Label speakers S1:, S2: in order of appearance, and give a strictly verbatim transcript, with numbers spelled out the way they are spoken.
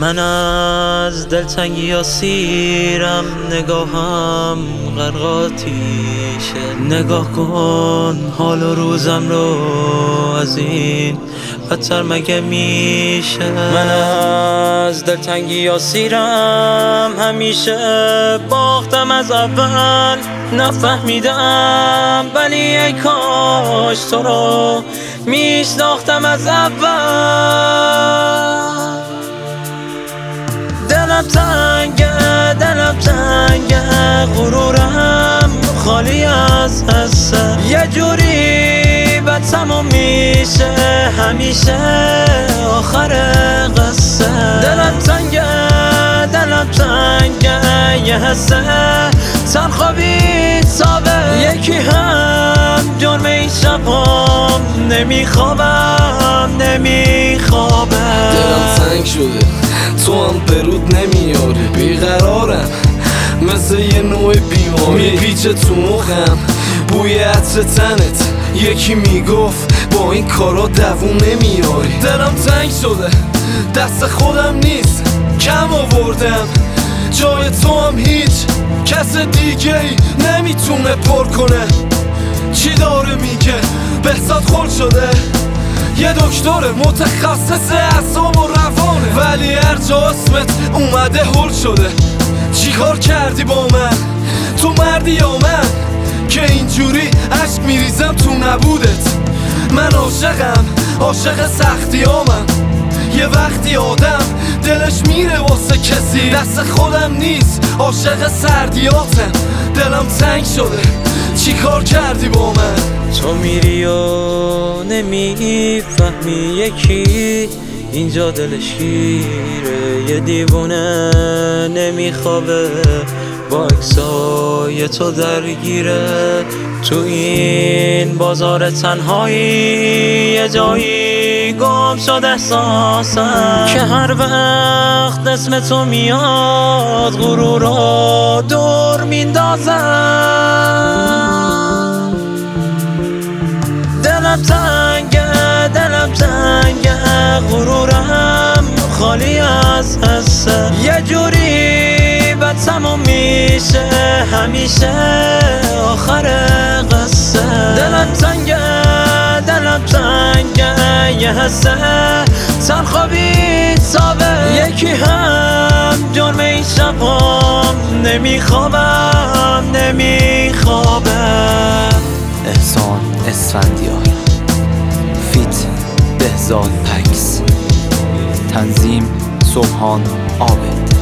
S1: من از دلتنگی یا سیرم، نگاهم غرق آتیشه. نگاه کن حال و روزم رو، از این بدتر مگه میشه؟ من از دلتنگی یا سیرم، همیشه باختم از اول. نفهمیدم ولی ای کاش تو رو میشناختم از اول. دلم تنگه دلم تنگه، غرورم خالی از حسه. یه جوری به تموم میشه همیشه آخر قصه. دلم تنگه دلم تنگه، یه حسه تنخوابی تابه. یکی هم جرم این شبام، نمیخوابم نمیخوابم.
S2: دلم تنگ شده تو هم برود نمیاری، بیقرارم مثل یه نوع بیماری. میپیچه تو مخم بوی عطر تنت، یکی میگفت با این کارا دووم نمیاری. دلم تنگ شده دست خودم نیست، کم آوردم جای تو هم هیچ کس دیگه ای نمیتونه پر کنه. چی داره میگه بهزاد خل شده، یه دکتر متخصص اعصاب و روانه، ولی هر جا اسمت اومده هل شده. چی کار کردی با من تو مردی یا من که اینجوری عشق میریزم تو نبودت؟ من عاشقم عاشق سختی آمم، یه وقتی آدم دلش میره واسه کسی، دست خودم نیست عاشق سردیاتم. دلم تنگ شده چی کار کردی با من؟
S1: تو میری و نمیفهمی یکی اینجا دلش گیره. یه دیوونه نمیخوابه با اکسای تو درگیره. تو این بازار تنهایی یه جایی گم شد احساسم، که هر وقت اسم تو میاد غرور رو دور میندازم. دلم تنگه دلم تنگه، غرورم خالی از حسه. یه جوری به تموم میشه همیشه آخر قصه. دلم تنگه دلم تنگه، یه حسه تنخوابی تابه. یکی هم جرم این شبام، نمیخوابم نمیخوابم.
S3: احسان اسفندیار، فیت بهزاد پکس، تنظیم سبحان عابد.